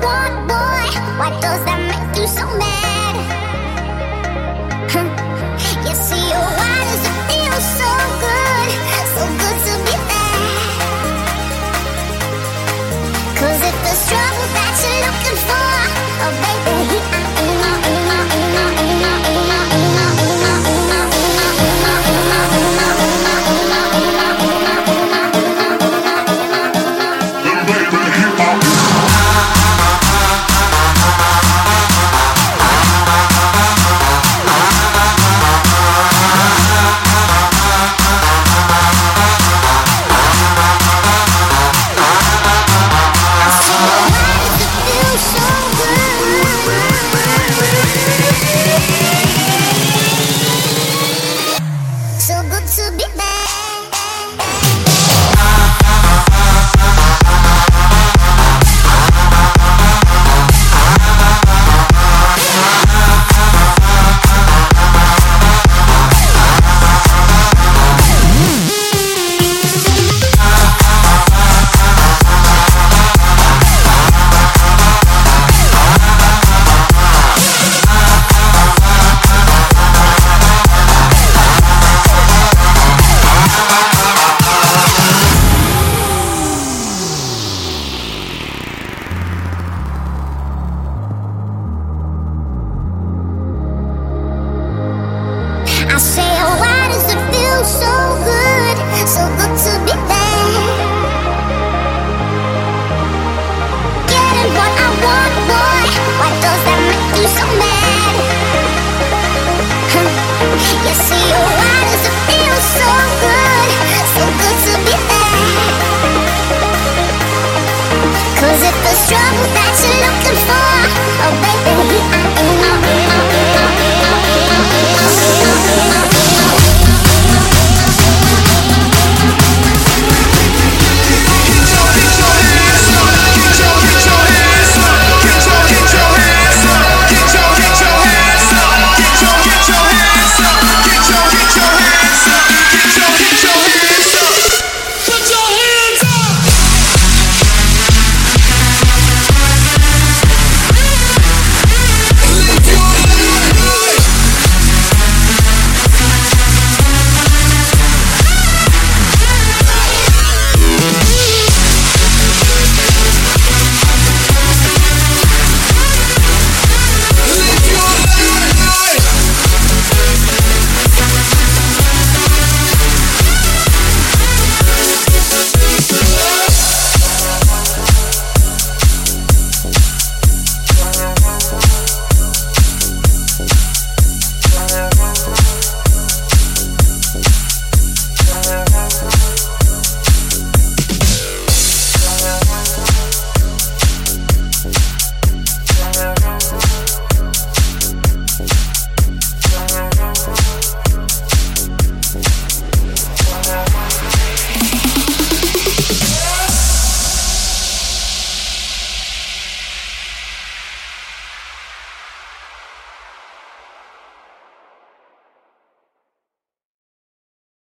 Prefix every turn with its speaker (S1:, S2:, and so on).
S1: want, boy. Why does that make you so mad? You see, oh, why does it feel so good to be bad? 'Cause if there's trouble that you're looking for, oh baby, here I am. So good to be back. I say, oh, why does it feel so good to be back? Getting what I want, boy. Why does that make you so mad? You see, oh, why does it feel so good to be back? 'Cause if there's trouble that you're looking for, oh baby, here I am.